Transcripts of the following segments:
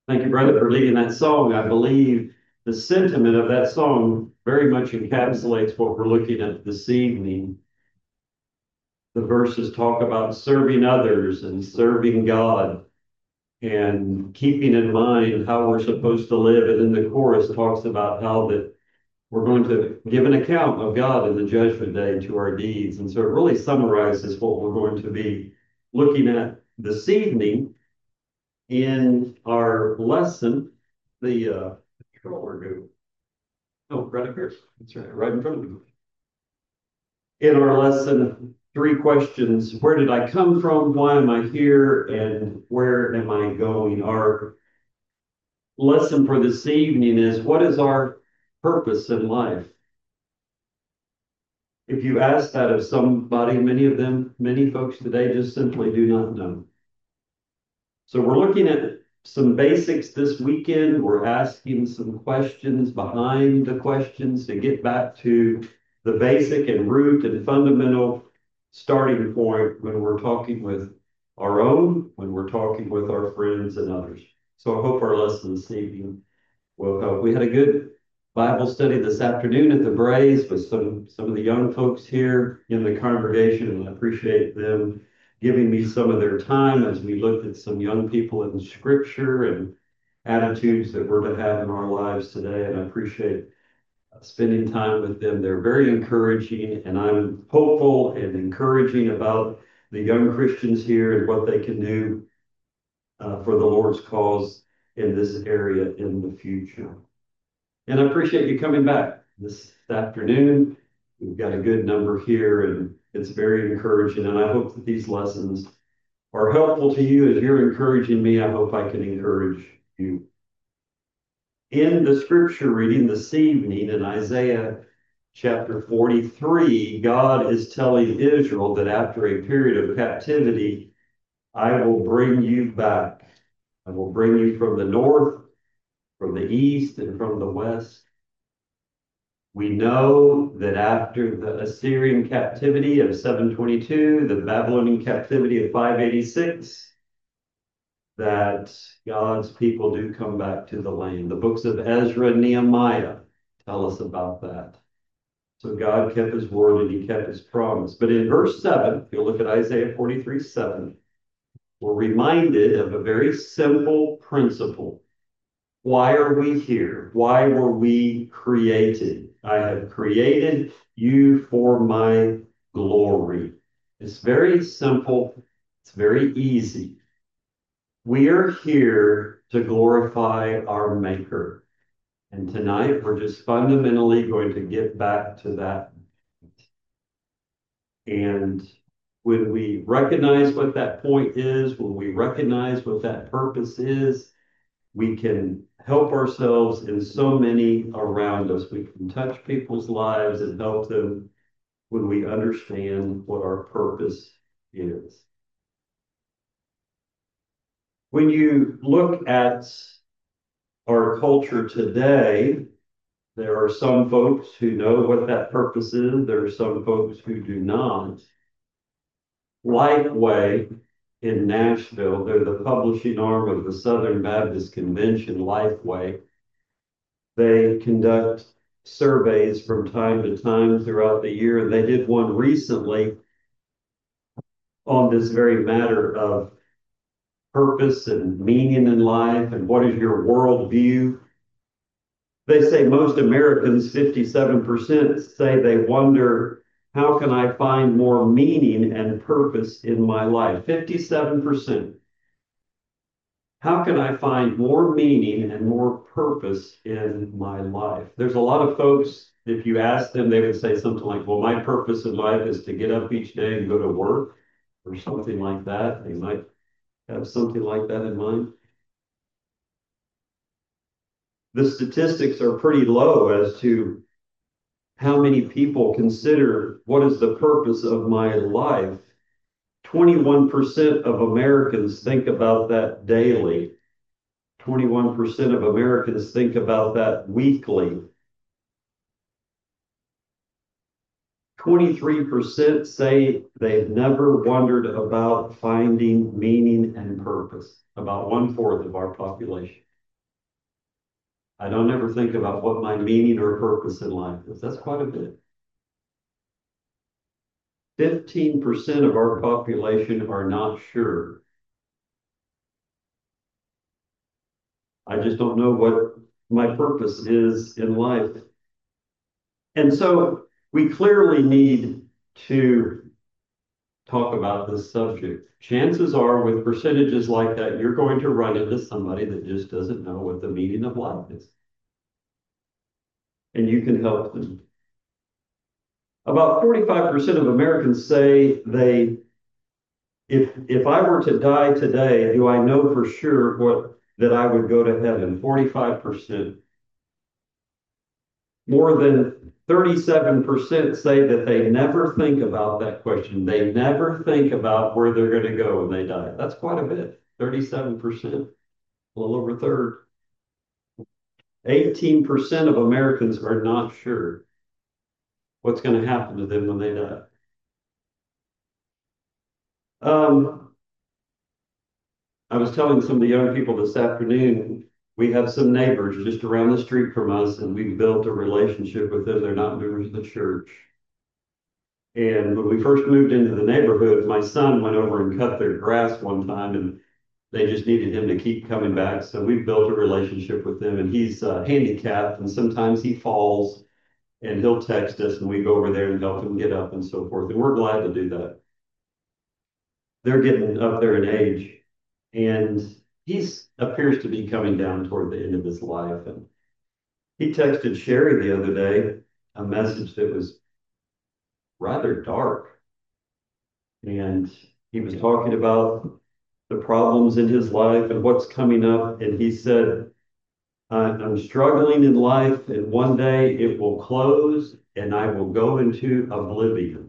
Thank you, brother, for leading that song. I believe the sentiment of that song very much encapsulates what we're looking at this evening. The verses talk about serving others and serving God and keeping in mind how we're supposed to live. And then the chorus talks about how that we're going to give an account of God in the judgment day to our deeds. And so it really summarizes what we're going to be looking at this evening in our lesson, the controller group. Oh, right up here. That's right, right in front of you. In our lesson, three questions. Where did I come from? Why am I here? And where am I going? Our lesson for this evening is what is our purpose in life? If you ask that of somebody, many folks today just simply do not know. So we're looking at some basics this weekend. We're asking some questions behind the questions to get back to the basic and root and fundamental starting point when we're talking with our own, when we're talking with our friends and others. So I hope our lesson this evening will help. We had a good Bible study this afternoon at the Braes with some of the young folks here in the congregation, and I appreciate them giving me some of their time as we looked at some young people in Scripture and attitudes that we're to have in our lives today. And I appreciate spending time with them. They're very encouraging, and I'm hopeful and encouraging about the young Christians here and what they can do for the Lord's cause in this area in the future. And I appreciate you coming back this afternoon. We've got a good number here, and it's very encouraging. And I hope that these lessons are helpful to you as you're encouraging me. I hope I can encourage you. In the scripture reading this evening in Isaiah chapter 43, God is telling Israel that after a period of captivity, I will bring you back. I will bring you from the north, from the east, and from the west. We know that after the Assyrian captivity of 722, the Babylonian captivity of 586, that God's people do come back to the land. The books of Ezra and Nehemiah tell us about that. So God kept his word and he kept his promise. But in verse 7, if you look at Isaiah 43:7, we're reminded of a very simple principle. Why are we here? Why were we created? I have created you for my glory. It's very simple. It's very easy. We are here to glorify our Maker. And tonight we're just fundamentally going to get back to that. And when we recognize what that point is, when we recognize what that purpose is, we can help ourselves in so many around us. We can touch people's lives and help them when we understand what our purpose is. When you look at our culture today, there are some folks who know what that purpose is. There are some folks who do not. Lifeway in Nashville, they're the publishing arm of the Southern Baptist Convention, Lifeway. They conduct surveys from time to time throughout the year, and they did one recently on this very matter of purpose and meaning in life and what is your worldview. They say most Americans, 57%, say they wonder, how can I find more meaning and purpose in my life? 57%. How can I find more meaning and more purpose in my life? There's a lot of folks, if you ask them, they would say something like, well, my purpose in life is to get up each day and go to work or something like that. They might have something like that in mind. The statistics are pretty low as to how many people consider what is the purpose of my life. 21% of Americans think about that daily. 21% of Americans think about that weekly. 23% say they've never wondered about finding meaning and purpose, about one fourth of our population. I don't ever think about what my meaning or purpose in life is. That's quite a bit. 15% of our population are not sure. I just don't know what my purpose is in life. And so we clearly need to talk about this subject. Chances are, with percentages like that, you're going to run into somebody that just doesn't know what the meaning of life is. And you can help them. About 45% of Americans say if I were to die today, do I know for sure that I would go to heaven? 45%. More than 37% say that they never think about that question. They never think about where they're going to go when they die. That's quite a bit. 37%, a little over a third. 18% of Americans are not sure what's going to happen to them when they die. I was telling some of the young people this afternoon, we have some neighbors just around the street from us, and we've built a relationship with them. They're not members of the church. And when we first moved into the neighborhood, my son went over and cut their grass one time, and they just needed him to keep coming back. So we've built a relationship with them, and he's handicapped, and sometimes he falls, and he'll text us, and we go over there and help him get up and so forth. And we're glad to do that. They're getting up there in age, and he's appears to be coming down toward the end of his life. And he texted Sherry the other day a message that was rather dark. And he was talking about the problems in his life and what's coming up. And he said, I'm struggling in life, and one day it will close and I will go into oblivion.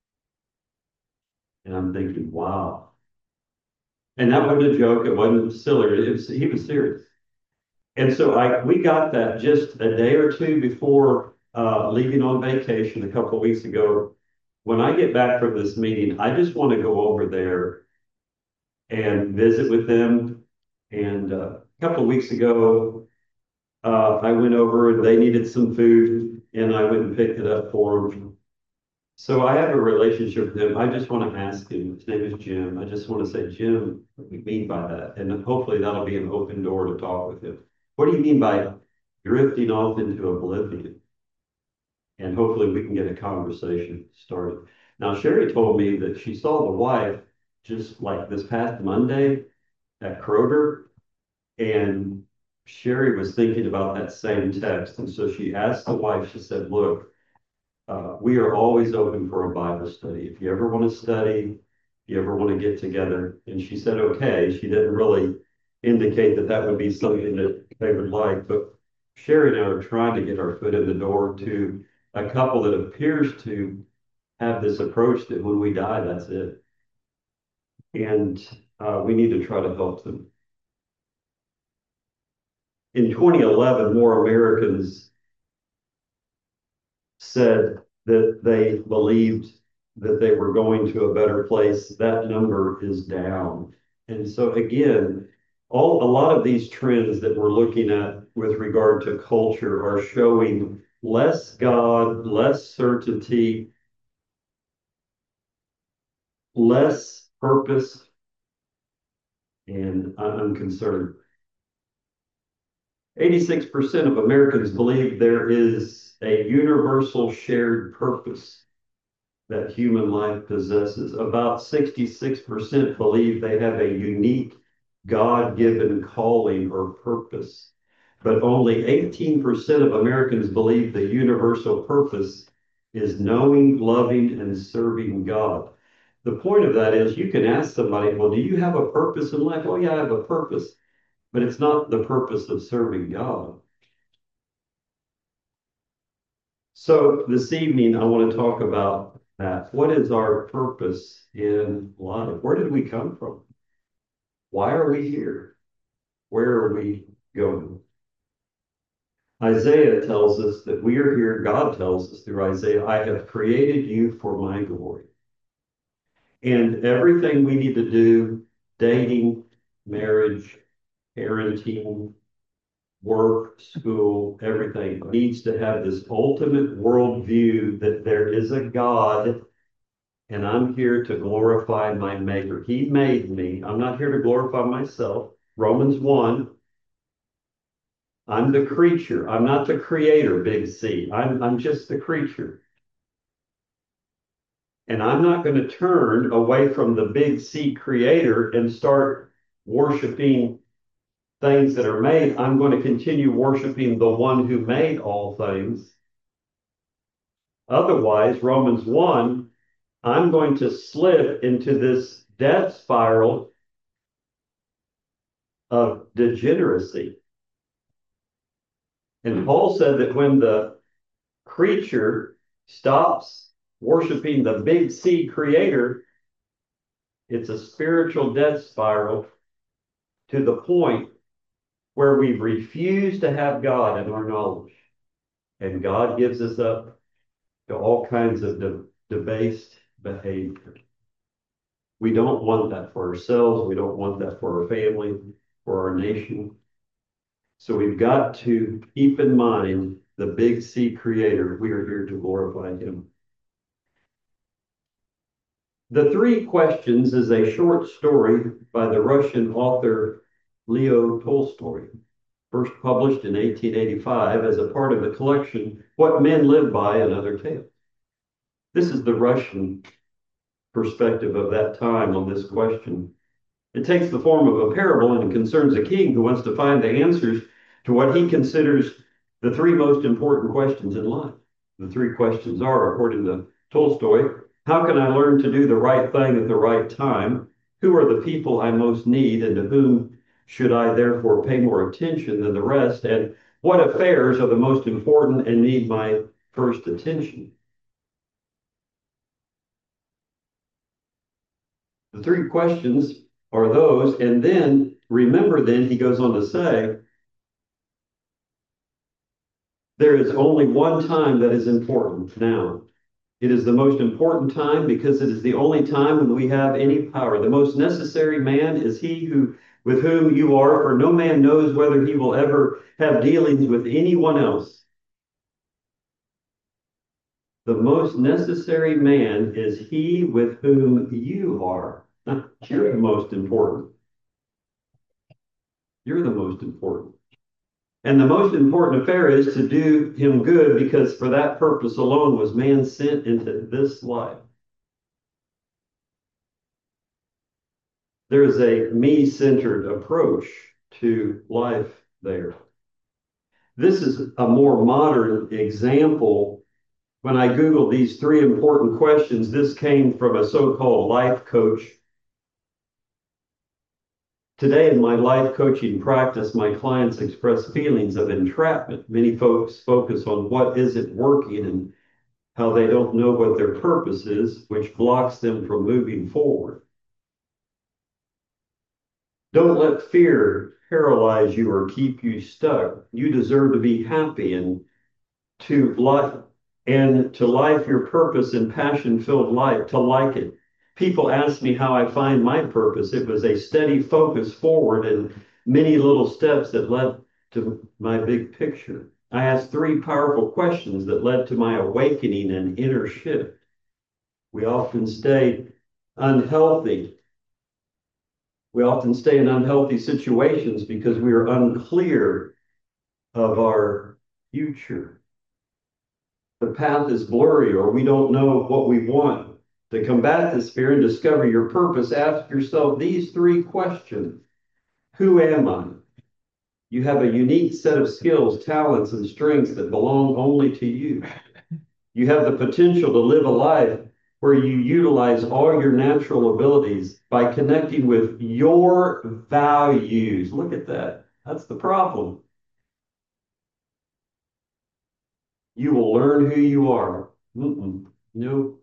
And I'm thinking, wow. And that wasn't a joke. It wasn't silly. He was serious. And so we got that just a day or two before leaving on vacation a couple of weeks ago. When I get back from this meeting, I just want to go over there and visit with them. And a couple of weeks ago, I went over and they needed some food, and I went and picked it up for them. So I have a relationship with him. I just want to ask him. His name is Jim. I just want to say, Jim, what do you mean by that? And hopefully that'll be an open door to talk with him. What do you mean by drifting off into oblivion? And hopefully we can get a conversation started. Now, Sherry told me that she saw the wife just like this past Monday at Kroger, and Sherry was thinking about that same text. And so she asked the wife, she said, look, we are always open for a Bible study. If you ever want to study, if you ever want to get together. And she said, okay. She didn't really indicate that that would be something that they would like. But Sherry and I are trying to get our foot in the door to a couple that appears to have this approach that when we die, that's it. And we need to try to help them. In 2011, more Americans said that they believed that they were going to a better place. That number is down. And so again, a lot of these trends that we're looking at with regard to culture are showing less God, less certainty, less purpose, and I'm concerned. 86% of Americans believe there is a universal shared purpose that human life possesses. About 66% believe they have a unique God-given calling or purpose. But only 18% of Americans believe the universal purpose is knowing, loving, and serving God. The point of that is you can ask somebody, well, do you have a purpose in life? Oh, yeah, I have a purpose, but it's not the purpose of serving God. So this evening, I want to talk about that. What is our purpose in life? Where did we come from? Why are we here? Where are we going? Isaiah tells us that we are here. God tells us through Isaiah, I have created you for my glory. And everything we need to do, dating, marriage, parenting, work, school, everything needs to have this ultimate worldview that there is a God and I'm here to glorify my maker. He made me. I'm not here to glorify myself. Romans 1, I'm the creature. I'm not the creator, big C. I'm just the creature. And I'm not going to turn away from the big C creator and start worshiping things that are made. I'm going to continue worshiping the one who made all things. Otherwise, Romans 1, I'm going to slip into this death spiral of degeneracy. And Paul said that when the creature stops worshiping the big C creator, it's a spiritual death spiral to the point where we refuse to have God in our knowledge. And God gives us up to all kinds of debased behavior. We don't want that for ourselves. We don't want that for our family, for our nation. So we've got to keep in mind the big C creator. We are here to glorify him. The Three Questions is a short story by the Russian author Leo Tolstoy, first published in 1885 as a part of the collection What Men Live By and Other Tales. This is the Russian perspective of that time on this question. It takes the form of a parable and concerns a king who wants to find the answers to what he considers the three most important questions in life. The three questions are, according to Tolstoy, how can I learn to do the right thing at the right time? Who are the people I most need and to whom should I therefore pay more attention than the rest? And what affairs are the most important and need my first attention? The three questions are those, and then remember, then he goes on to say, there is only one time that is important now. It is the most important time because it is the only time when we have any power. The most necessary man is he who with whom you are, for no man knows whether he will ever have dealings with anyone else. The most necessary man is he with whom you are. You're the most important. You're the most important. And the most important affair is to do him good, because for that purpose alone was man sent into this life. There is a me-centered approach to life there. This is a more modern example. When I Googled these three important questions, this came from a so-called life coach. Today in my life coaching practice, my clients express feelings of entrapment. Many folks focus on what isn't working and how they don't know what their purpose is, which blocks them from moving forward. Don't let fear paralyze you or keep you stuck. You deserve to be happy and to life your purpose and passion-filled life, to like it. People ask me how I find my purpose. It was a steady focus forward and many little steps that led to my big picture. I asked three powerful questions that led to my awakening and inner shift. We often stay unhealthy. We often stay in unhealthy situations because we are unclear of our future. The path is blurry, or we don't know what we want. To combat this fear and discover your purpose, ask yourself these three questions. Who am I? You have a unique set of skills, talents, and strengths that belong only to you. You have the potential to live a life where you utilize all your natural abilities by connecting with your values. Look at that. That's the problem. You will learn who you are. No.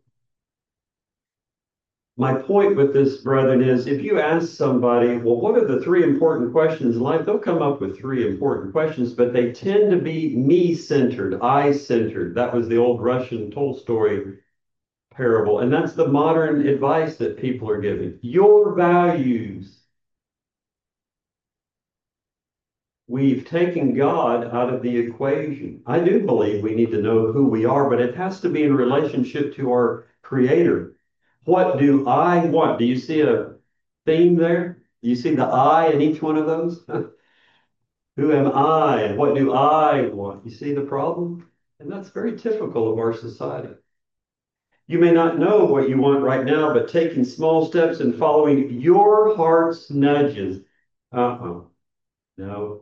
My point with this, brethren, is if you ask somebody, well, what are the three important questions in life? They'll come up with three important questions, but they tend to be me-centered, I-centered. That was the old Russian Tolstoy parable. And that's the modern advice that people are giving. Your values. we've taken God out of the equation. I do believe we need to know who we are, but it has to be in relationship to our Creator. What do I want? Do you see a theme there? Do you see the I in each one of those? Who am I and what do I want? You see the problem? And that's very typical of our society. You may not know what you want right now, but taking small steps and following your heart's nudges. Uh-uh. No.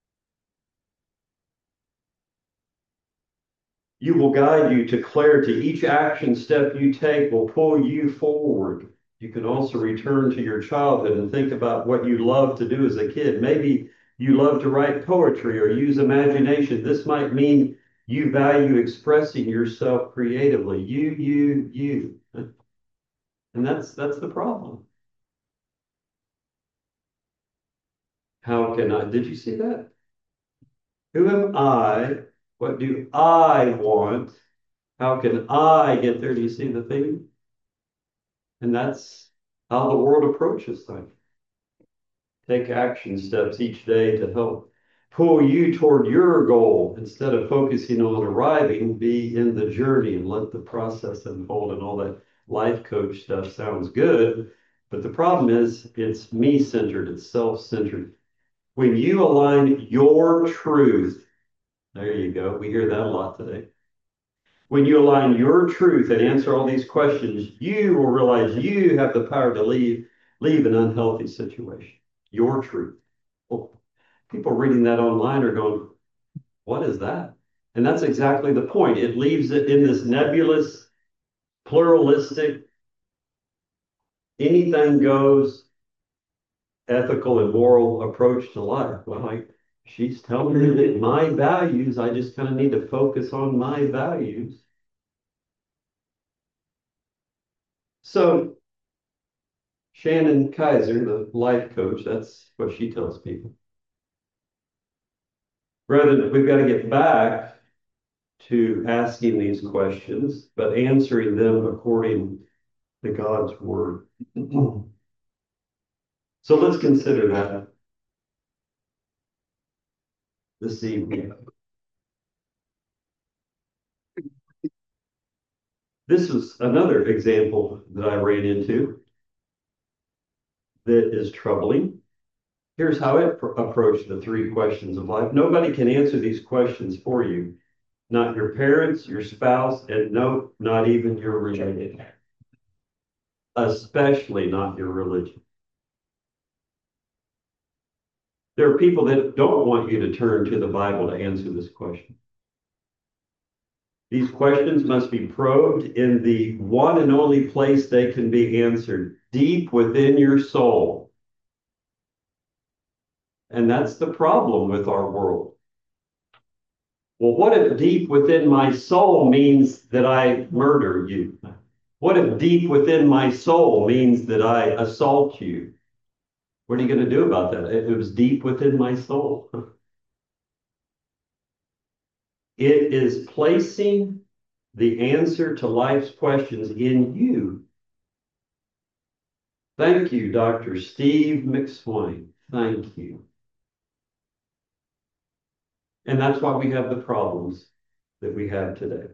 You will guide you to clarity. Each action step you take will pull you forward. You can also return to your childhood and think about what you loved to do as a kid. Maybe you love to write poetry or use imagination. This might mean you value expressing yourself creatively. You. And that's the problem. How can I? Did you see that? Who am I? What do I want? How can I get there? Do you see the theme? And that's how the world approaches things. Take action steps each day to help pull you toward your goal instead of focusing on arriving, be in the journey and let the process unfold. And all that life coach stuff sounds good. But the problem is it's me centered, it's self centered. When you align your truth, there you go. We hear that a lot today. When you align your truth and answer all these questions, you will realize you have the power to leave an unhealthy situation. Your truth. Well, people reading that online are going, what is that? And that's exactly the point. It leaves it in this nebulous, pluralistic, anything goes, ethical and moral approach to life. Well, she's telling me that my values, I just kind of need to focus on my values. So Shannon Kaiser, the life coach, that's what she tells people. Rather, we've got to get back to asking these questions, but answering them according to God's word. So let's consider that this evening. This is another example that I ran into that is troubling. Here's how it approached the three questions of life. Nobody can answer these questions for you. Not your parents, your spouse, and no, not even your religion. Especially not your religion. There are people that don't want you to turn to the Bible to answer this question. These questions must be probed in the one and only place they can be answered, deep within your soul. And that's the problem with our world. Well, what if deep within my soul means that I murder you? What if deep within my soul means that I assault you? What are you going to do about that? It was deep within my soul. It is placing the answer to life's questions in you. Thank you, Dr. Steve McSwain. Thank you. And that's why we have the problems that we have today.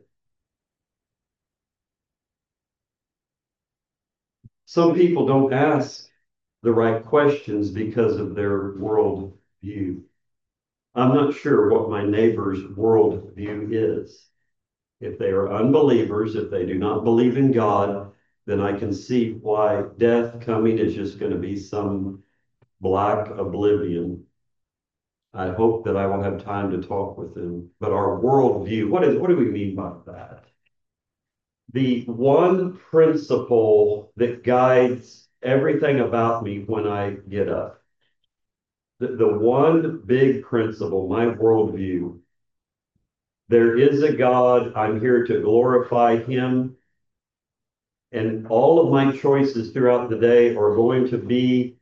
Some people don't ask the right questions because of their world view. I'm not sure what my neighbor's world view is. If they are unbelievers, if they do not believe in God, then I can see why death coming is just going to be some black oblivion. I hope that I will have time to talk with them. But our worldview, what do we mean by that? The one principle that guides everything about me when I get up. The one big principle, my worldview. There is a God. I'm here to glorify him. And all of my choices throughout the day are going to be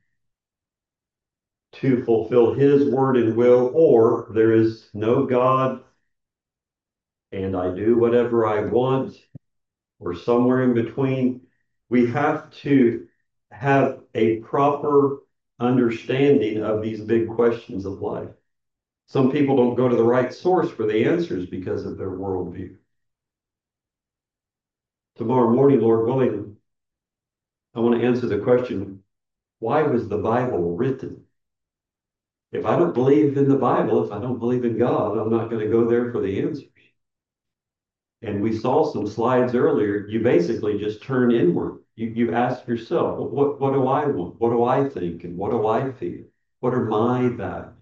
to fulfill his word and will, or there is no God and I do whatever I want, or somewhere in between. We have to have a proper understanding of these big questions of life. Some people don't go to the right source for the answers because of their worldview. Tomorrow morning, Lord willing, I want to answer the question, why was the Bible written? If I don't believe in the Bible, if I don't believe in God, I'm not going to go there for the answers. And we saw some slides earlier. You basically just turn inward. You ask yourself, what do I want? What do I think? And what do I feel? What are my values?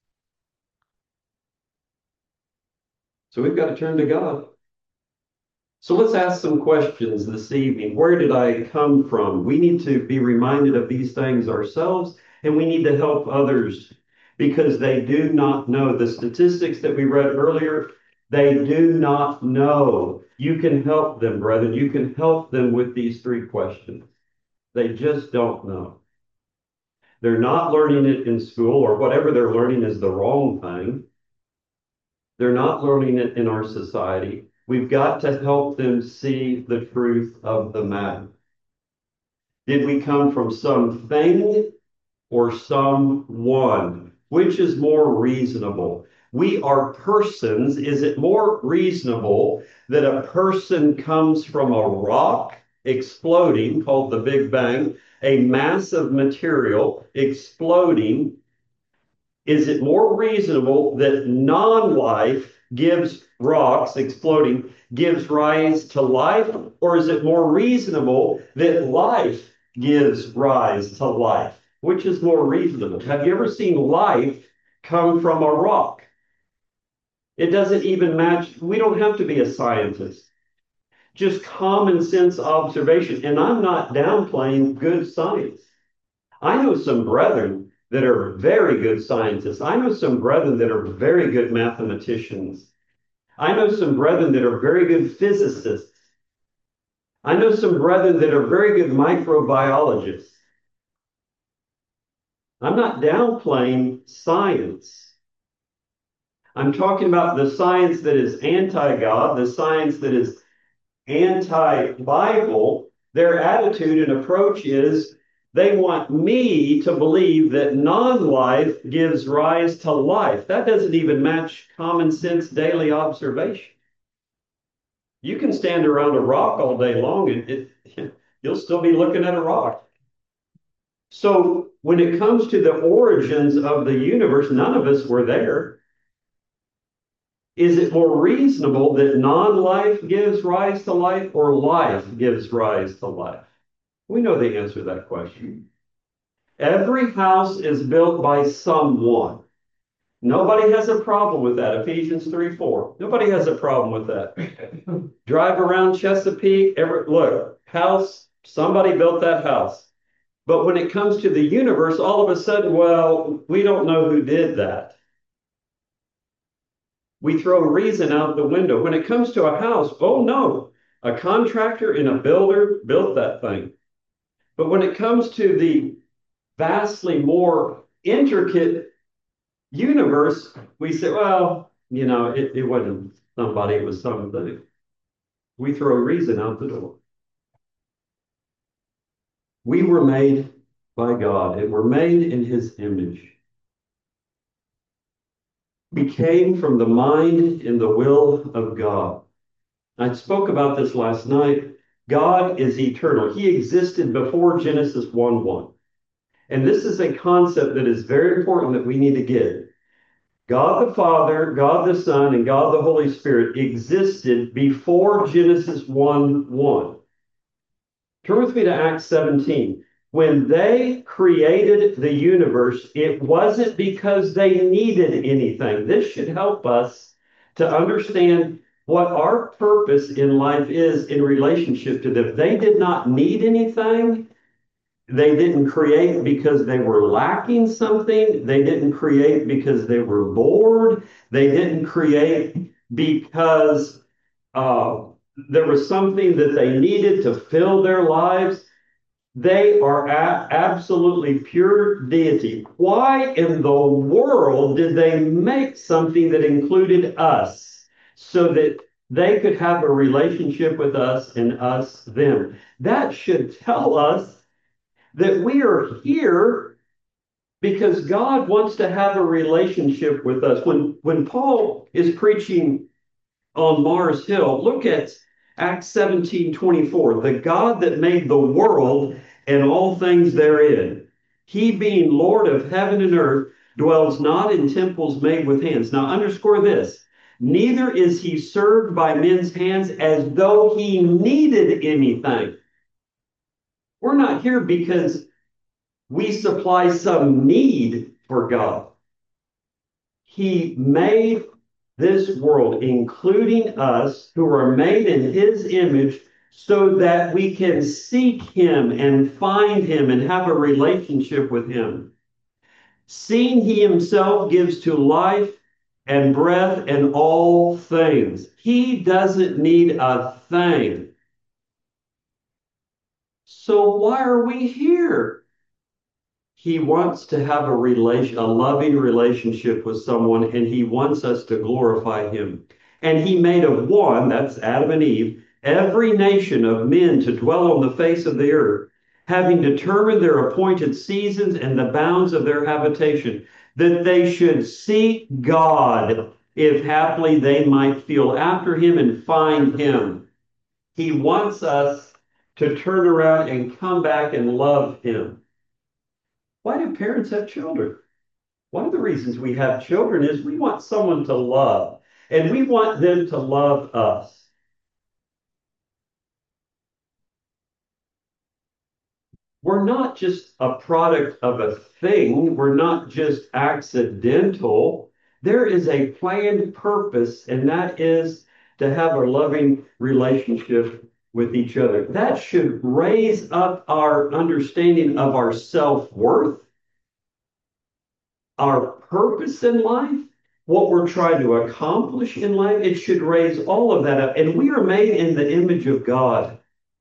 So we've got to turn to God. So let's ask some questions this evening. Where did I come from? We need to be reminded of these things ourselves, and we need to help others because they do not know. The statistics that we read earlier, they do not know. You can help them, brethren. You can help them with these three questions. They just don't know. They're not learning it in school, or whatever they're learning is the wrong thing. They're not learning it in our society. We've got to help them see the truth of the matter. Did we come from something or someone? Which is more reasonable? We are persons. Is it more reasonable that a person comes from a rock exploding, called the Big Bang, a mass of material exploding? Is it more reasonable that non-life gives rocks exploding, gives rise to life? Or is it more reasonable that life gives rise to life? Which is more reasonable? Have you ever seen life come from a rock? It doesn't even match. We don't have to be a scientist. Just common sense observation. And I'm not downplaying good science. I know some brethren that are very good scientists. I know some brethren that are very good mathematicians. I know some brethren that are very good physicists. I know some brethren that are very good microbiologists. I'm not downplaying science. I'm talking about the science that is anti-God, the science that is anti-Bible. Their attitude and approach is they want me to believe that non-life gives rise to life. That doesn't even match common sense daily observation. You can stand around a rock all day long and you'll still be looking at a rock. So when it comes to the origins of the universe, none of us were there. Is it more reasonable that non-life gives rise to life or life gives rise to life? We know the answer to that question. Every house is built by someone. Nobody has a problem with that. Ephesians 3:4. Nobody has a problem with that. Drive around Chesapeake, look, house, somebody built that house. But when it comes to the universe, all of a sudden, well, we don't know who did that. We throw reason out the window. When it comes to a house, oh no, a contractor and a builder built that thing. But when it comes to the vastly more intricate universe, we say, well, it wasn't somebody, it was something. We throw reason out the door. We were made by God and were made in his image. We came from the mind and the will of God. I spoke about this last night. God is eternal. He existed before Genesis 1:1. And this is a concept that is very important that we need to get. God the Father, God the Son, and God the Holy Spirit existed before Genesis 1:1. Turn with me to Acts 17. When they created the universe, it wasn't because they needed anything. This should help us to understand what our purpose in life is in relationship to them. They did not need anything. They didn't create because they were lacking something. They didn't create because they were bored. They didn't create because there was something that they needed to fill their lives. They are absolutely pure deity. Why in the world did they make something that included us so that they could have a relationship with us and us them? That should tell us that we are here because God wants to have a relationship with us. When Paul is preaching on Mars Hill, look at Acts 17:24. The God that made the world and all things therein, he being Lord of heaven and earth, dwells not in temples made with hands. Now underscore this. Neither is he served by men's hands as though he needed anything. We're not here because we supply some need for God. He made this world, including us who are made in his image, so that we can seek him and find him and have a relationship with him. Seeing he himself gives to life and breath and all things. He doesn't need a thing. So why are we here? He wants to have a loving relationship with someone, and he wants us to glorify him. And he made of one, that's Adam and Eve, every nation of men to dwell on the face of the earth, having determined their appointed seasons and the bounds of their habitation, that they should seek God, if haply they might feel after him and find him. He wants us to turn around and come back and love him. Why do parents have children? One of the reasons we have children is we want someone to love, and we want them to love us. We're not just a product of a thing, we're not just accidental. There is a planned purpose, and that is to have a loving relationship with each other. That should raise up our understanding of our self worth, our purpose in life, what we're trying to accomplish in life. It should raise all of that up. And we are made in the image of God.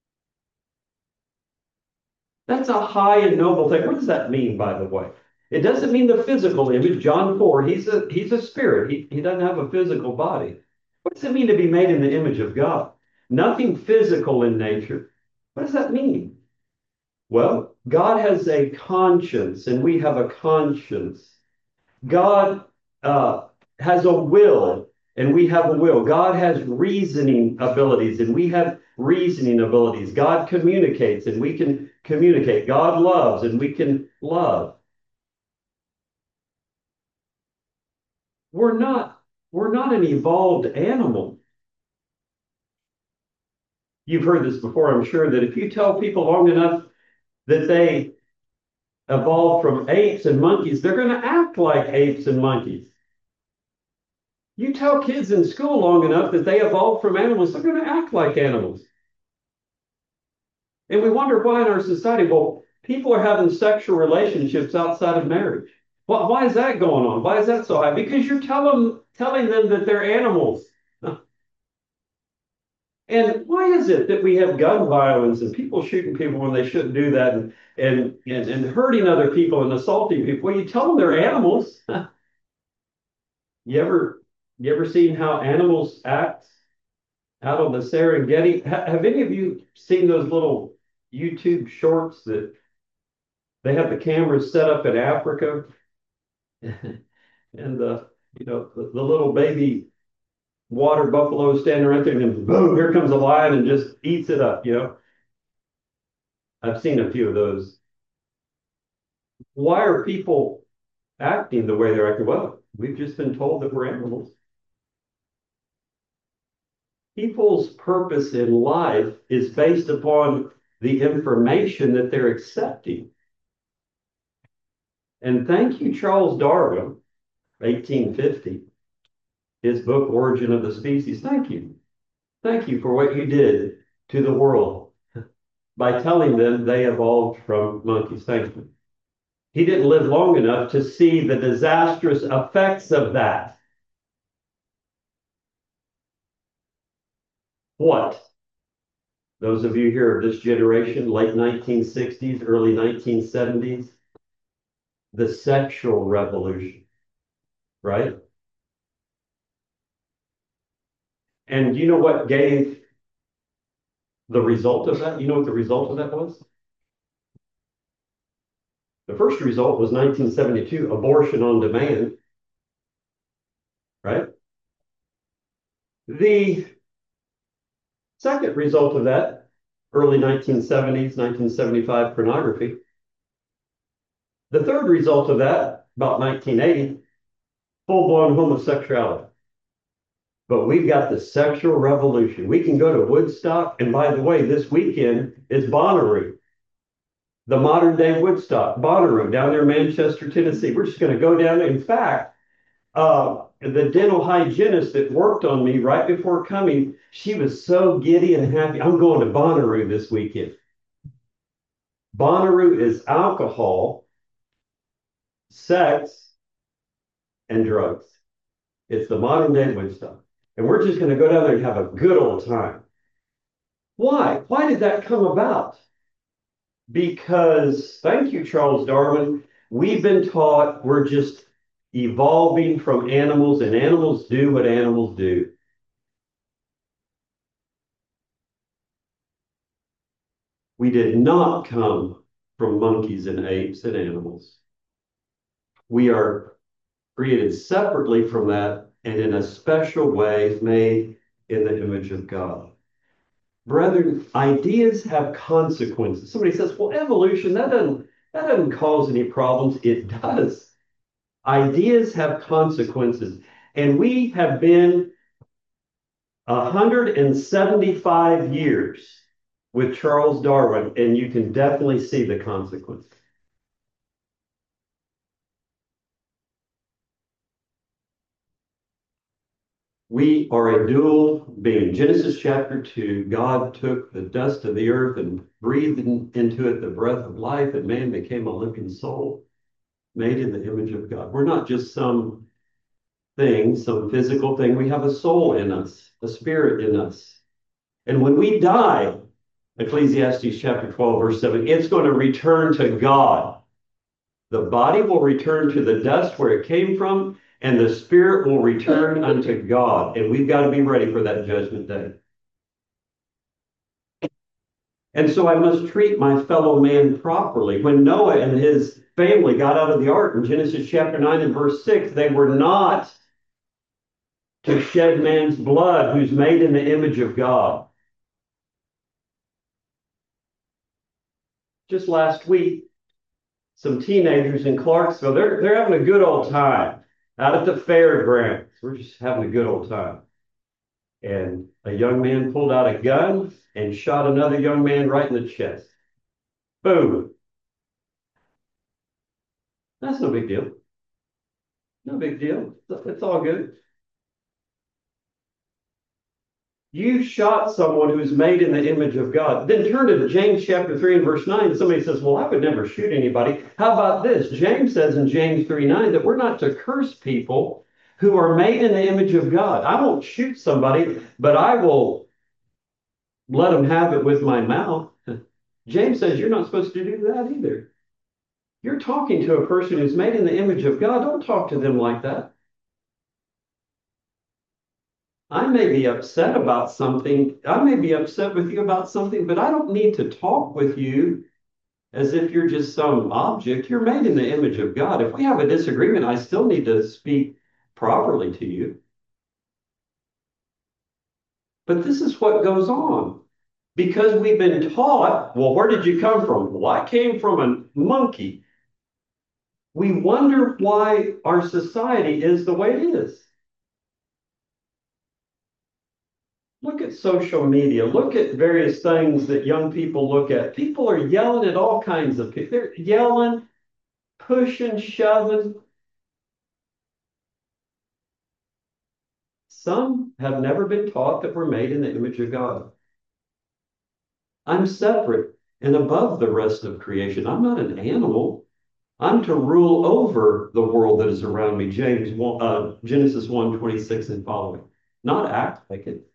That's a high and noble thing. What does that mean, by the way? It doesn't mean the physical image. John 4, he's a spirit. He doesn't have a physical body. What does it mean to be made in the image of God? Nothing physical in nature. What does that mean? Well, God has a conscience, and we have a conscience. God has a will, and we have a will. God has reasoning abilities, and we have reasoning abilities. God communicates, and we can communicate. God loves, and we can love. We're not, we're not an evolved animal. You've heard this before, I'm sure, that if you tell people long enough that they evolved from apes and monkeys, they're going to act like apes and monkeys. You tell kids in school long enough that they evolved from animals, they're going to act like animals. And we wonder why in our society, well, people are having sexual relationships outside of marriage. Well, why is that going on? Why is that so high? Because you're telling them that they're animals. And why is it that we have gun violence and people shooting people when they shouldn't do that, and hurting other people and assaulting people? Well, you tell them they're animals. You ever you ever seen how animals act out on the Serengeti? Have any of you seen those little YouTube shorts that they have the cameras set up in Africa, and the little baby water buffalo standing right there, and then boom, here comes a lion and just eats it up. I've seen a few of those. Why are people acting the way they're acting? Well, we've just been told that we're animals. People's purpose in life is based upon the information that they're accepting. And thank you, Charles Darwin, 1850, his book, Origin of the Species. Thank you. Thank you for what you did to the world by telling them they evolved from monkeys. Thank you. He didn't live long enough to see the disastrous effects of that. What? Those of you here of this generation, late 1960s, early 1970s, the sexual revolution, right? And you know what gave the result of that? You know what the result of that was? The first result was 1972, abortion on demand, right? The second result of that, early 1970s, 1975 pornography. The third result of that, about 1980, full-blown homosexuality. But we've got the sexual revolution. We can go to Woodstock, and by the way, this weekend is Bonnaroo, the modern day Woodstock, Bonnaroo, down there in Manchester, Tennessee. We're just going to go down there. In fact, the dental hygienist that worked on me right before coming, she was so giddy and happy. I'm going to Bonnaroo this weekend. Bonnaroo is alcohol, sex, and drugs. It's the modern day Woodstock. And we're just going to go down there and have a good old time. Why? Why did that come about? Because, thank you, Charles Darwin, we've been taught we're just evolving from animals, and animals do what animals do. We did not come from monkeys and apes and animals. We are created separately from that and in a special way made in the image of God. Brethren, ideas have consequences. Somebody says, well, evolution, that doesn't cause any problems. It does. Ideas have consequences. And we have been 175 years with Charles Darwin, and you can definitely see the consequences. We are a dual being. Genesis chapter 2, God took the dust of the earth and breathed into it the breath of life, and man became a living soul made in the image of God. We're not just some thing, some physical thing. We have a soul in us, a spirit in us. And when we die, Ecclesiastes chapter 12, verse 7, it's going to return to God. The body will return to the dust where it came from, and the spirit will return unto God. And we've got to be ready for that judgment day. And so I must treat my fellow man properly. When Noah and his family got out of the ark in Genesis chapter 9 and verse 6, they were not to shed man's blood who's made in the image of God. Just last week, some teenagers in Clarksville, they're having a good old time out at the fairgrounds. We're just having a good old time. And a young man pulled out a gun and shot another young man right in the chest. Boom. That's no big deal. No big deal. It's all good. You shot someone who's made in the image of God. Then turn to James chapter 3 and verse 9. Somebody says, well, I would never shoot anybody. How about this? James says in James 3:9 that we're not to curse people who are made in the image of God. I won't shoot somebody, but I will let them have it with my mouth. James says you're not supposed to do that either. You're talking to a person who's made in the image of God. Don't talk to them like that. I may be upset about something. I may be upset with you about something, but I don't need to talk with you as if you're just some object. You're made in the image of God. If we have a disagreement, I still need to speak properly to you. But this is what goes on. Because we've been taught, well, where did you come from? Well, I came from a monkey. We wonder why our society is the way it is. Look at social media. Look at various things that young people look at. People are yelling at all kinds of people. They're yelling, pushing, shoving. Some have never been taught that we're made in the image of God. I'm separate and above the rest of creation. I'm not an animal. I'm to rule over the world that is around me. Genesis 1:26 and following. Not act like it.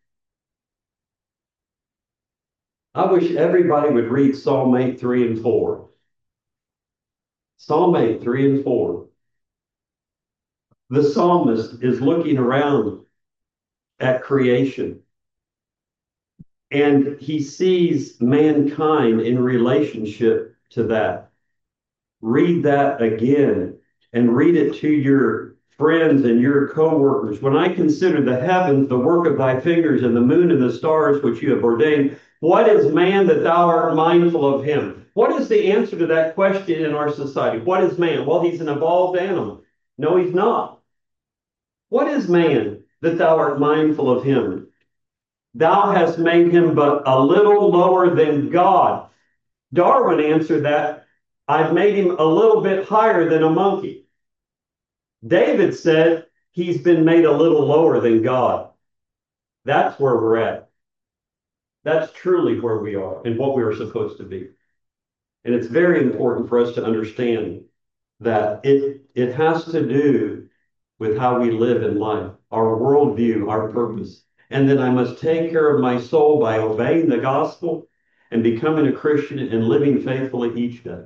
I wish everybody would read Psalm 8, 3 and 4. Psalm 8, 3 and 4. The psalmist is looking around at creation and he sees mankind in relationship to that. Read that again and read it to your friends and your co-workers. When I consider the heavens, the work of thy fingers, and the moon and the stars which you have ordained, what is man that thou art mindful of him? What is the answer to that question in our society? What is man? Well, he's an evolved animal. No, he's not. What is man that thou art mindful of him? Thou hast made him but a little lower than God. Darwin answered that, I've made him a little bit higher than a monkey. David said he's been made a little lower than God. That's where we're at. That's truly where we are and what we are supposed to be. And it's very important for us to understand that it has to do with how we live in life, our worldview, our purpose. And then I must take care of my soul by obeying the gospel and becoming a Christian and living faithfully each day.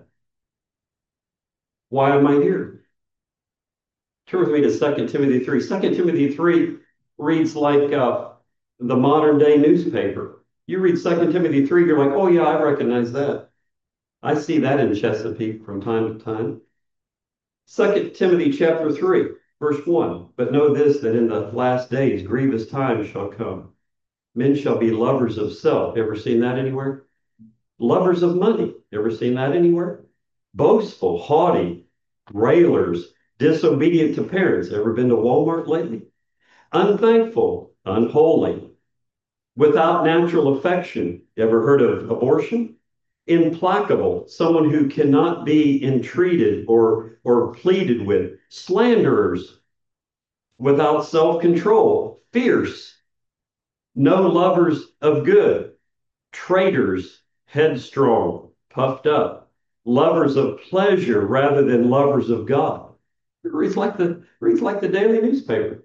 Why am I here? Turn with me to 2 Timothy 3. 2 Timothy 3 reads like the modern day newspaper. You read 2 Timothy 3, you're like, oh yeah, I recognize that. I see that in Chesapeake from time to time. 2 Timothy chapter 3, verse 1. But know this, that in the last days grievous times shall come. Men shall be lovers of self. Ever seen that anywhere? Lovers of money. Ever seen that anywhere? Boastful, haughty, railers, disobedient to parents. Ever been to Walmart lately? Unthankful, unholy, without natural affection. Ever heard of abortion? Implacable, someone who cannot be entreated or pleaded with. Slanderers, without self-control. Fierce, no lovers of good. Traitors, headstrong, puffed up. Lovers of pleasure rather than lovers of God. It reads like the daily newspaper.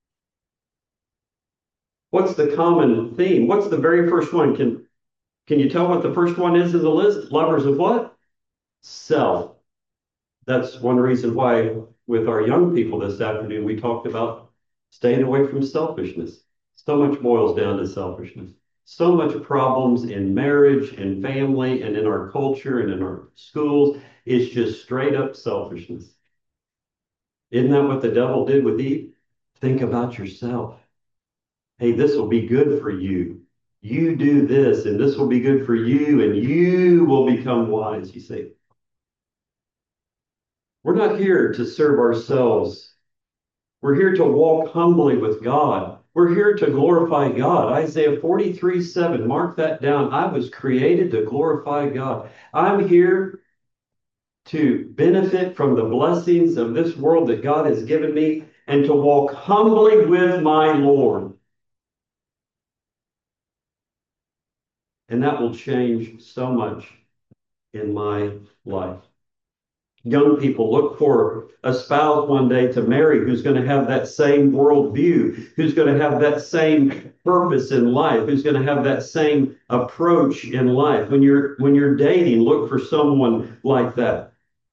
What's the common theme? What's the very first one? Can you tell what the first one is in the list? Lovers of what? Self. That's one reason why with our young people this afternoon, we talked about staying away from selfishness. So much boils down to selfishness. So much problems in marriage and family and in our culture and in our schools. It's just straight up selfishness. Isn't that what the devil did with Eve? Think about yourself. Hey, this will be good for you. You do this, and this will be good for you, and you will become wise, you see. We're not here to serve ourselves. We're here to walk humbly with God. We're here to glorify God. Isaiah 43:7, mark that down. I was created to glorify God. I'm here to benefit from the blessings of this world that God has given me and to walk humbly with my Lord. And that will change so much in my life. Young people, look for a spouse one day to marry who's going to have that same worldview, who's going to have that same purpose in life, who's going to have that same approach in life. When you're dating, look for someone like that.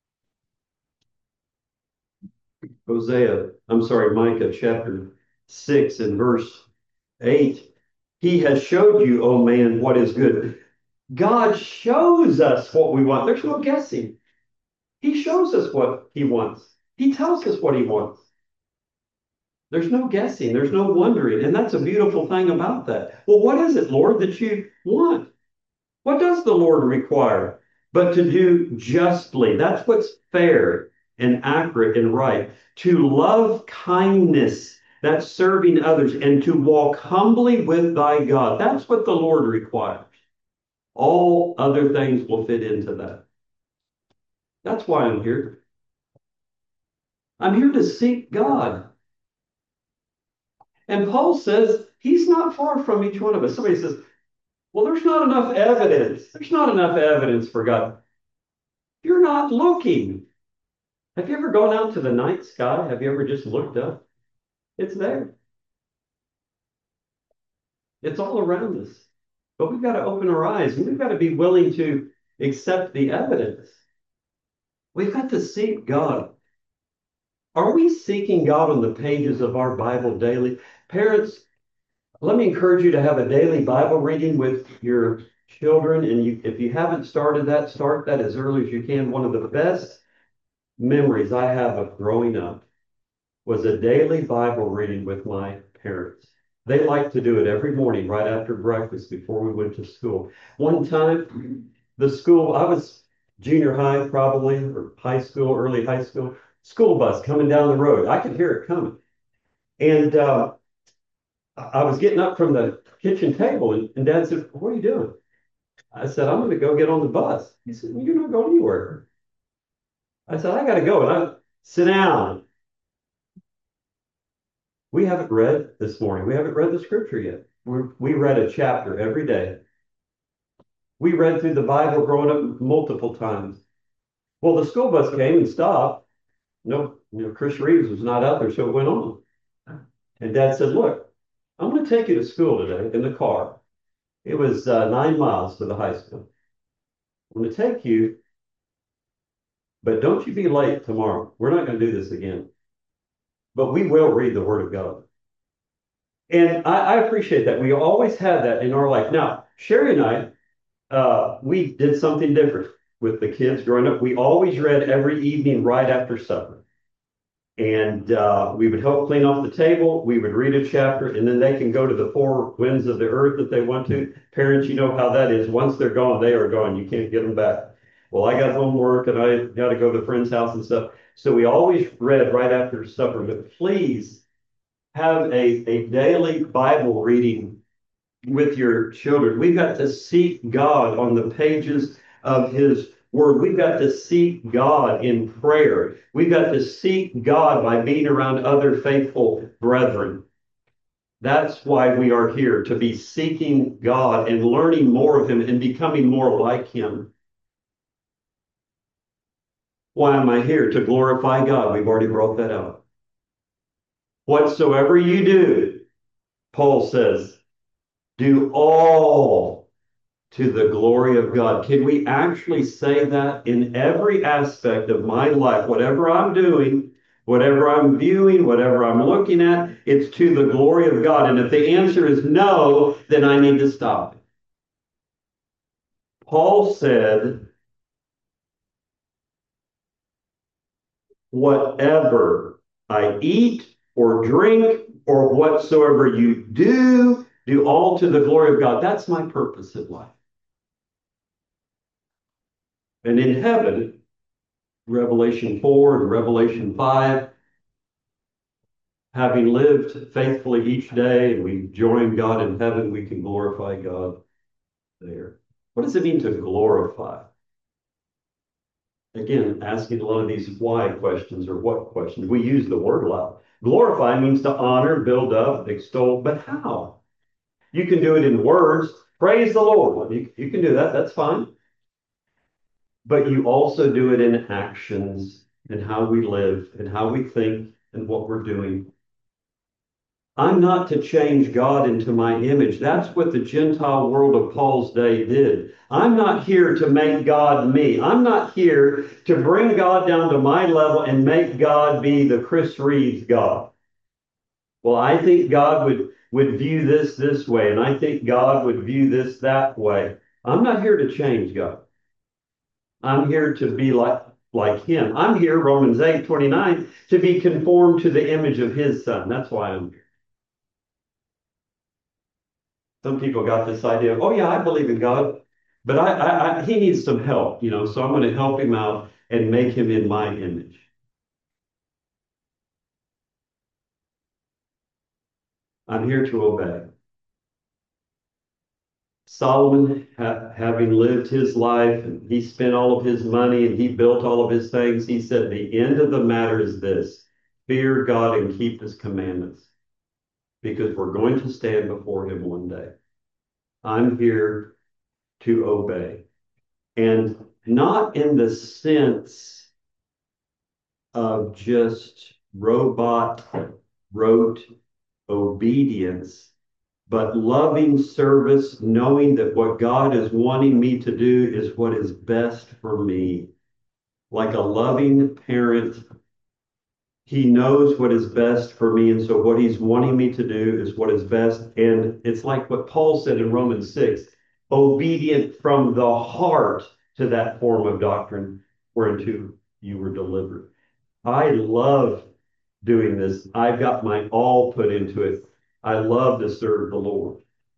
Micah chapter 6 and verse 8. He has showed you, O man, what is good. God shows us what we want. There's no guessing. He shows us what he wants. He tells us what he wants. There's no guessing. There's no wondering. And that's a beautiful thing about that. Well, what is it, Lord, that you want? What does the Lord require? But to do justly. That's what's fair and accurate and right. To love kindness. That's serving others. And to walk humbly with thy God. That's what the Lord requires. All other things will fit into that. That's why I'm here. I'm here to seek God. And Paul says he's not far from each one of us. Somebody says, well, there's not enough evidence. There's not enough evidence for God. You're not looking. Have you ever gone out to the night sky? Have you ever just looked up? It's there. It's all around us. But we've got to open our eyes and we've got to be willing to accept the evidence. We've got to seek God. Are we seeking God on the pages of our Bible daily? Parents, let me encourage you to have a daily Bible reading with your children. And if you haven't started that, start that as early as you can. One of the best memories I have of growing up was a daily Bible reading with my parents. They liked to do it every morning right after breakfast before we went to school. One time, the school, I was junior high probably, or high school, early high school bus coming down the road. I could hear it coming. And I was getting up from the kitchen table, and Dad said, "What are you doing?" I said, "I'm going to go get on the bus." He said, "You're not going anywhere." I said, "I got to go." And I sit down. We haven't read this morning. We haven't read the scripture yet. We read a chapter every day. We read through the Bible growing up multiple times. Well, the school bus came and stopped. No, Chris Reeves was not out there, so it went on. And Dad said, "Look, I'm going to take you to school today in the car." It was 9 miles to the high school. "I'm going to take you, but don't you be late tomorrow. We're not going to do this again, but we will read the Word of God." And I appreciate that. We always had that in our life. Now, Sherry and I, we did something different with the kids growing up. We always read every evening right after supper. And we would help clean off the table. We would read a chapter, and then they can go to the four winds of the earth if they want to. Parents, you know how that is. Once they're gone, they are gone. You can't get them back. Well, I got homework and I got to go to a friend's house and stuff. So we always read right after supper. But please have a daily Bible reading with your children. We've got to seek God on the pages of His Word. We've got to seek God in prayer. We've got to seek God by being around other faithful brethren. That's why we are here, to be seeking God and learning more of Him and becoming more like Him. Why am I here? To glorify God. We've already brought that out. Whatsoever you do, Paul says, do all to the glory of God. Can we actually say that in every aspect of my life? Whatever I'm doing, whatever I'm viewing, whatever I'm looking at, it's to the glory of God. And if the answer is no, then I need to stop. Paul said, whatever I eat or drink or whatsoever you do all to the glory of God. That's my purpose in life. And in heaven, Revelation 4 and Revelation 5, having lived faithfully each day and we join God in heaven, we can glorify God there. What does it mean to glorify? Again, asking a lot of these why questions or what questions. We use the word a lot. Glorify means to honor, build up, extol, but how? You can do it in words. Praise the Lord. You can do that. That's fine. But you also do it in actions and how we live and how we think and what we're doing. I'm not to change God into my image. That's what the Gentile world of Paul's day did. I'm not here to make God me. I'm not here to bring God down to my level and make God be the Chris Reeves God. Well, I think God would view this way, and I think God would view this that way. I'm not here to change God. I'm here to be like Him. I'm here, Romans 8:29, to be conformed to the image of His Son. That's why I'm here. Some people got this idea of, oh yeah, I believe in God, but he needs some help, so I'm going to help him out and make him in my image. I'm here to obey. Solomon, having lived his life, and he spent all of his money and he built all of his things, he said, the end of the matter is this: fear God and keep His commandments, because we're going to stand before Him one day. I'm here to obey. And not in the sense of just rote obedience, but loving service, knowing that what God is wanting me to do is what is best for me. Like a loving parent, He knows what is best for me. And so what He's wanting me to do is what is best. And it's like what Paul said in Romans 6, obedient from the heart to that form of doctrine whereunto you were delivered. I love doing this. I've got my all put into it. I love to serve the Lord.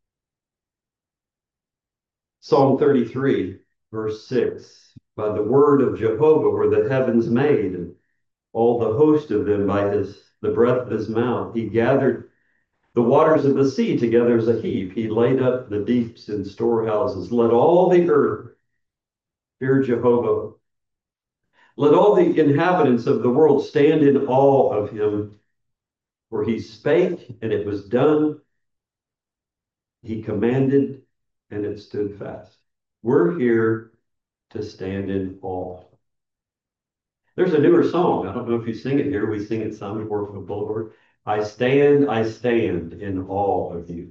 Psalm 33, verse 6. By the word of Jehovah were the heavens made, and all the host of them by the breath of his mouth. He gathered the waters of the sea together as a heap. He laid up the deeps in storehouses. Let all the earth fear Jehovah. Let all the inhabitants of the world stand in awe of him. For he spake, and it was done. He commanded, and it stood fast. We're here to stand in awe. There's a newer song. I don't know if you sing it here. We sing it some at Warfield Boulevard. I stand in awe of you.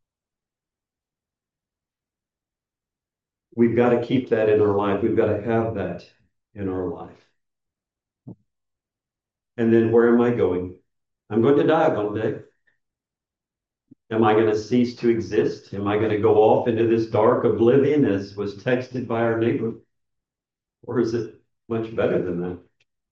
We've got to keep that in our life. We've got to have that in our life. And then where am I going? I'm going to die one day. Am I going to cease to exist? Am I going to go off into this dark oblivion as was texted by our neighbor? Or is it much better than that?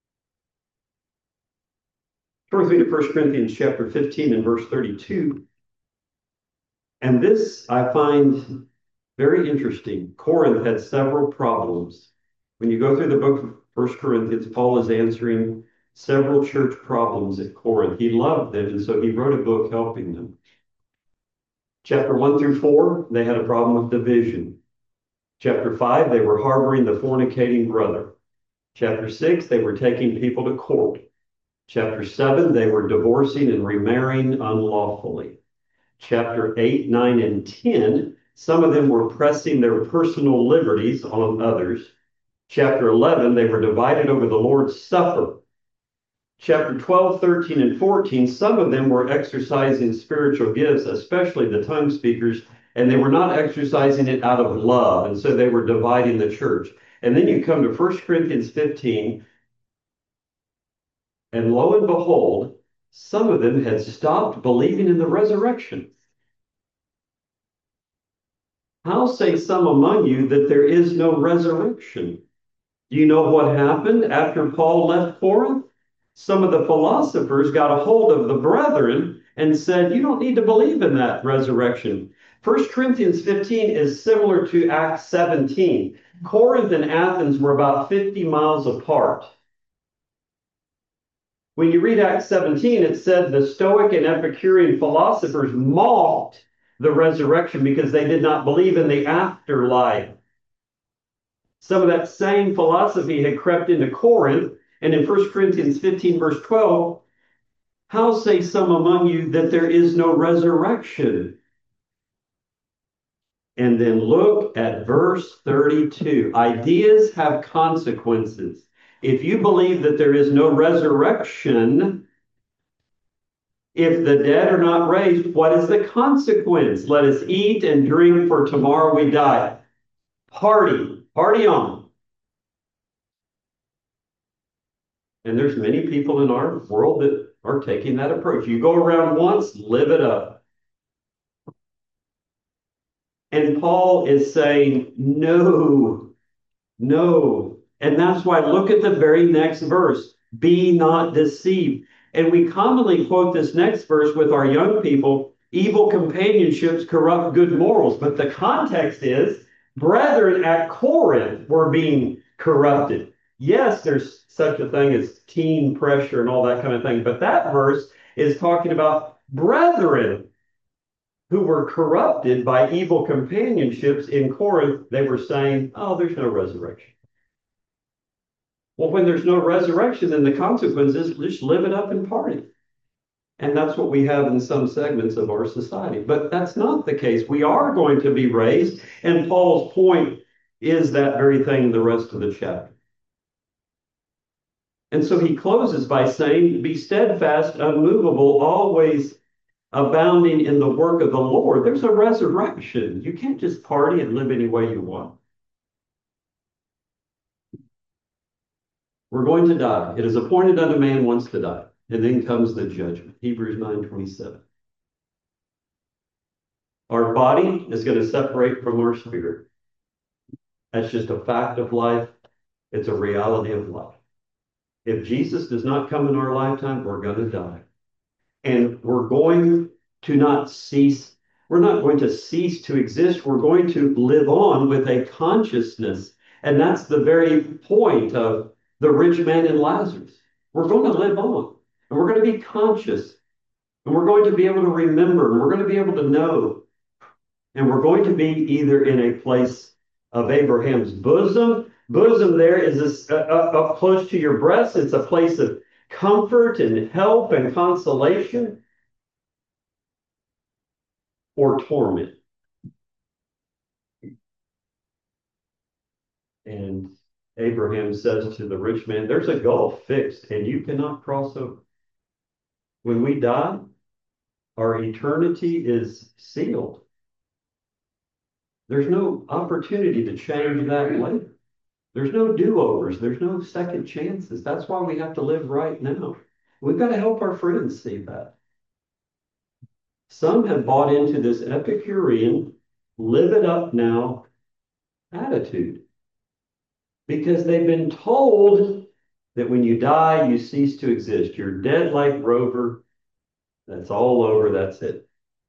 Turn with me to 1 Corinthians chapter 15 and verse 32. And this I find very interesting. Corinth had several problems. When you go through the book of 1 Corinthians, Paul is answering several church problems at Corinth. He loved them, and so he wrote a book helping them. Chapter 1 through 4, they had a problem with division. Chapter 5, they were harboring the fornicating brother. Chapter 6, they were taking people to court. Chapter 7, they were divorcing and remarrying unlawfully. Chapter 8, 9, and 10, some of them were pressing their personal liberties on others. Chapter 11, they were divided over the Lord's Supper. Chapter 12, 13, and 14, some of them were exercising spiritual gifts, especially the tongue speakers, and they were not exercising it out of love, and so they were dividing the church. And then you come to 1 Corinthians 15, and lo and behold, some of them had stopped believing in the resurrection. How say some among you that there is no resurrection? Do you know what happened after Paul left Corinth? Some of the philosophers got a hold of the brethren and said, you don't need to believe in that resurrection. 1 Corinthians 15 is similar to Acts 17. Corinth and Athens were about 50 miles apart. When you read Acts 17, it said the Stoic and Epicurean philosophers mocked the resurrection because they did not believe in the afterlife. Some of that same philosophy had crept into Corinth, and in 1 Corinthians 15, verse 12, how say some among you that there is no resurrection? And then look at verse 32. Ideas have consequences. If you believe that there is no resurrection, if the dead are not raised, what is the consequence? Let us eat and drink, for tomorrow we die. Party on. And there's many people in our world that are taking that approach. You go around once, live it up. And Paul is saying, no, no. And that's why look at the very next verse. Be not deceived. And we commonly quote this next verse with our young people. Evil companionships corrupt good morals. But the context is, brethren at Corinth were being corrupted. Yes, there's such a thing as teen pressure and all that kind of thing. But that verse is talking about brethren who were corrupted by evil companionships in Corinth. They were saying, oh, there's no resurrection. Well, when there's no resurrection, then the consequence is just live it up and party. And that's what we have in some segments of our society. But that's not the case. We are going to be raised. And Paul's point is that very thing in the rest of the chapter. And so he closes by saying, be steadfast, unmovable, always abounding in the work of the Lord. There's a resurrection. You can't just party and live any way you want. We're going to die. It is appointed unto man once to die. And then comes the judgment. Hebrews 9:27. Our body is going to separate from our spirit. That's just a fact of life. It's a reality of life. If Jesus does not come in our lifetime, we're going to die. And we're going to not cease. We're not going to cease to exist. We're going to live on with a consciousness. And that's the very point of the rich man and Lazarus. We're going to live on, and we're going to be conscious, and we're going to be able to remember, and we're going to be able to know, and we're going to be either in a place of Abraham's bosom. Bosom there is up close to your breast. It's a place of comfort and help and consolation, or torment. And Abraham says to the rich man, there's a gulf fixed and you cannot cross over. When we die, our eternity is sealed. There's no opportunity to change that later. There's no do-overs. There's no second chances. That's why we have to live right now. We've got to help our friends see that. Some have bought into this Epicurean, live it up now attitude, because they've been told that when you die, you cease to exist. You're dead like Rover. That's all over. That's it.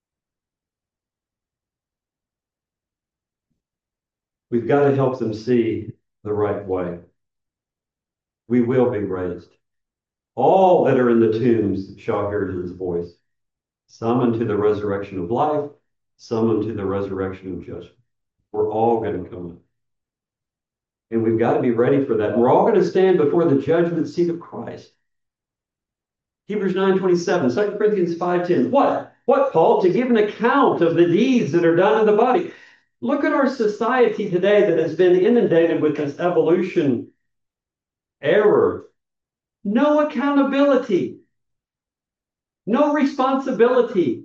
We've got to help them see the right way. We will be raised. All that are in the tombs shall hear his voice. Some unto the resurrection of life, some unto the resurrection of judgment. We're all going to come up. And we've got to be ready for that. And we're all going to stand before the judgment seat of Christ. Hebrews 9:27, 2 Corinthians 5:10. What, Paul? To give an account of the deeds that are done in the body. Look at our society today that has been inundated with this evolution error. No accountability. No responsibility.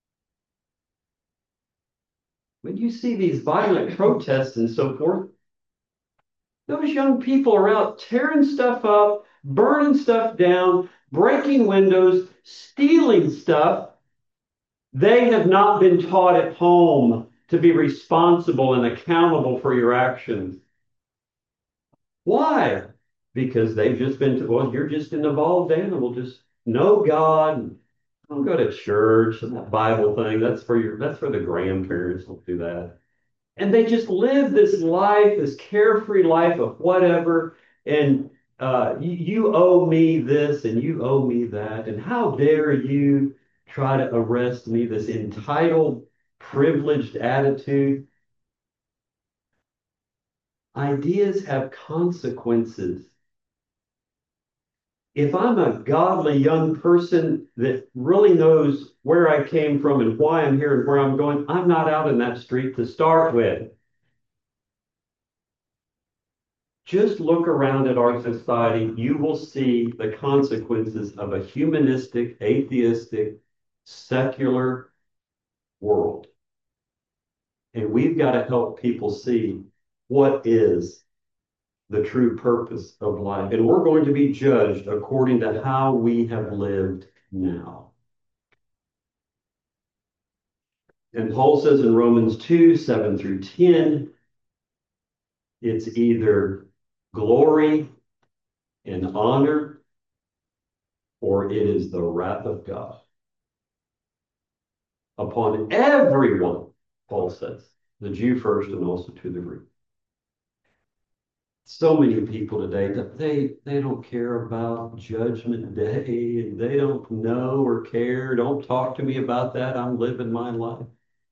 When you see these violent protests and so forth, those young people are out tearing stuff up, burning stuff down, breaking windows, stealing stuff. They have not been taught at home to be responsible and accountable for your actions. Why? Because they've just been, well, you're just an evolved animal. Just know God. Don't go to church and that Bible thing. That's for the grandparents. Don't do that. And they just live this life, this carefree life of whatever. And you owe me this and you owe me that. And how dare you try to arrest me, this entitled, privileged attitude. Ideas have consequences. If I'm a godly young person that really knows where I came from and why I'm here and where I'm going, I'm not out in that street to start with. Just look around at our society, you will see the consequences of a humanistic, atheistic, secular world. And we've got to help people see what is the true purpose of life. And we're going to be judged according to how we have lived now. And Paul says in Romans 2:7-10, it's either glory and honor, or it is the wrath of God upon everyone, Paul says, the Jew first and also to the Greek. So many people today, they don't care about Judgment Day, and they don't know or care. Don't talk to me about that. I'm living my life.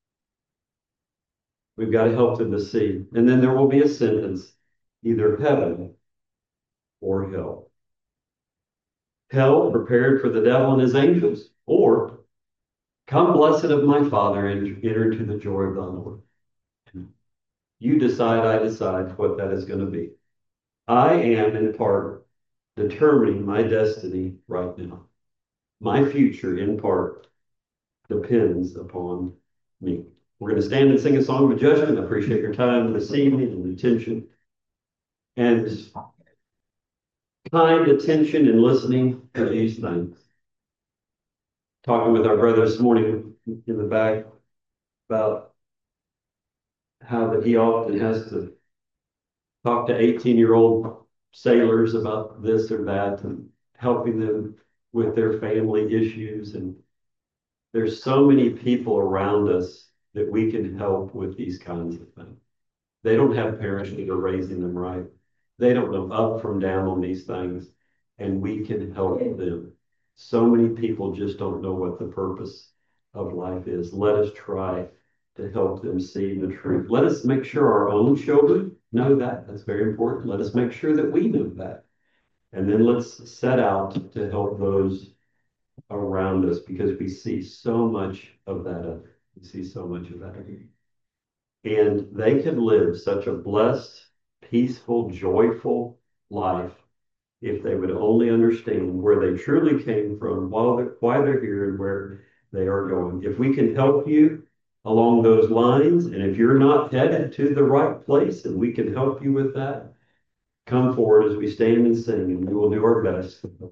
We've got to help them to see. And then there will be a sentence, either heaven or hell. Hell prepared for the devil and his angels, or come blessed of my Father and enter into the joy of the Lord. You decide, I decide what that is going to be. I am in part determining my destiny right now. My future in part depends upon me. We're going to stand and sing a song of judgment. I appreciate your time this evening and attention and kind attention and listening to these things. Talking with our brother this morning in the back about how that he often has to talk to 18-year-old sailors about this or that and helping them with their family issues. And there's so many people around us that we can help with these kinds of things. They don't have parents that are raising them right. They don't know up from down on these things, and we can help them. So many people just don't know what the purpose of life is. Let us try to help them see the truth. Let us make sure our own children know that. That's very important. Let us make sure that we know that. And then let's set out to help those around us because we see so much of that. We see so much of that. And they could live such a blessed, peaceful, joyful life if they would only understand where they truly came from, why they're here, and where they are going. If we can help you along those lines, and if you're not headed to the right place and we can help you with that, come forward as we stand and sing, and we will do our best